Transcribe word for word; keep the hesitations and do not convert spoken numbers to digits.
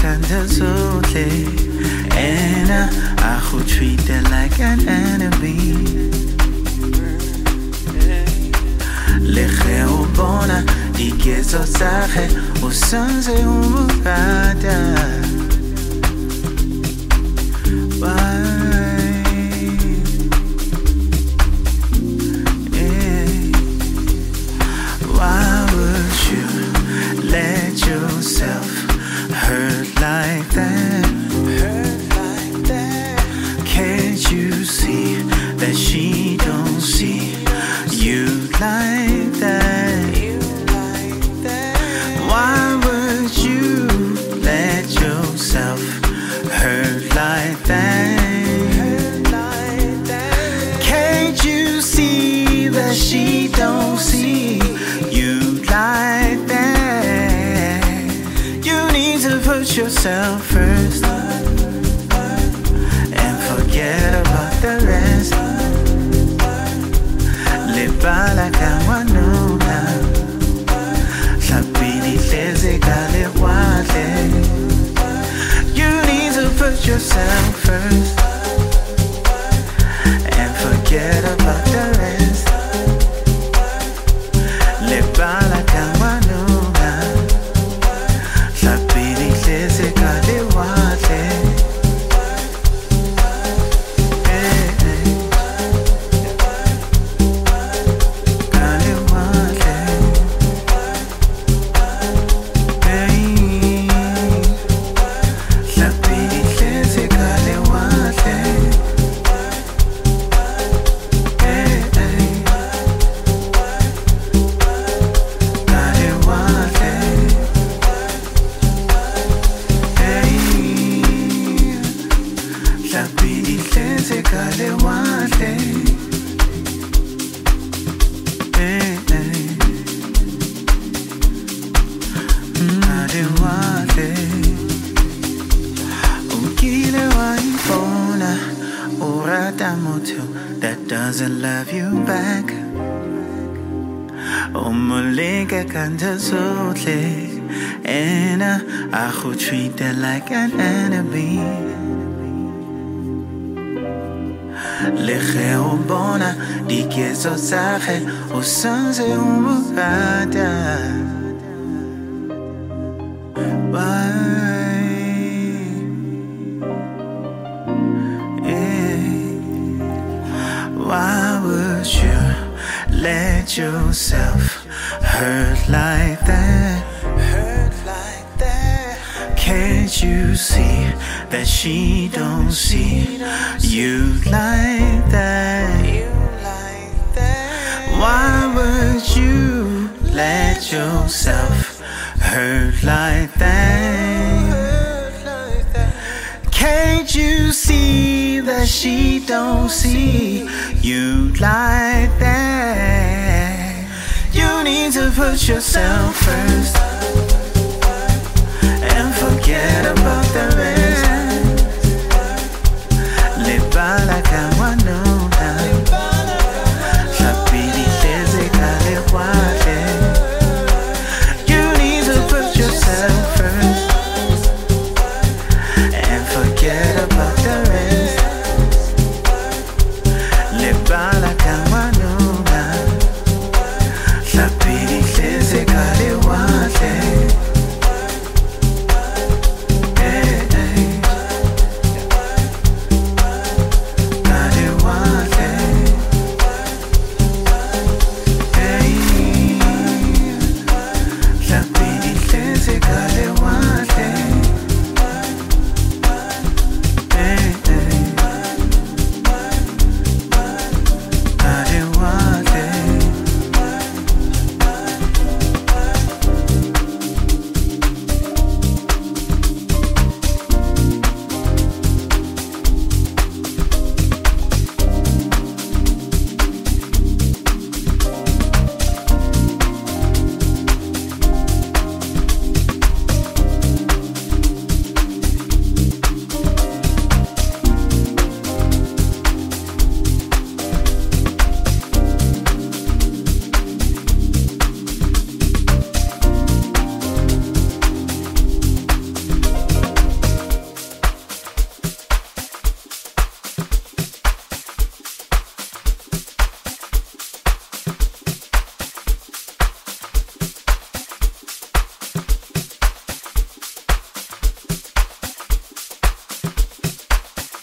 kandazote, and uh, I would treat her like an enemy. Leche ubona, igezo zahe, usanze umugada. Why? Yeah. Why would you let yourself hurt like that? Hurt like that. Can't you see that she don't see you like that? You like that. Why would you let yourself hurt like that? Hurt like that. Can't you see that she don't see you like that? You need to put yourself first and forget about the rest. Live by like I want to now. Sabini leze kale wale. You need to put yourself first and forget about the rest. Live by like I want to now. Sabini leze kale wale. Hey, hey. Kale wale. Hey. Sabini leze kale wale. Hey, hey. Kale wale. Hey. Sabini leze kale wale. Hey, hey. Kale wale. Ukile waifona urata moto that doesn't love you back. Umuleke kandazote, and uh, I would treat her like an enemy. Leche ubona, digezo zahe, usanze umugada. Why? Yeah. Why would you let yourself hurt like that? Hurt like that. Can't you see that she don't see you like that? You like that. Why would you let yourself hurt like that? Can't you see that she don't see you like that? You need to put yourself first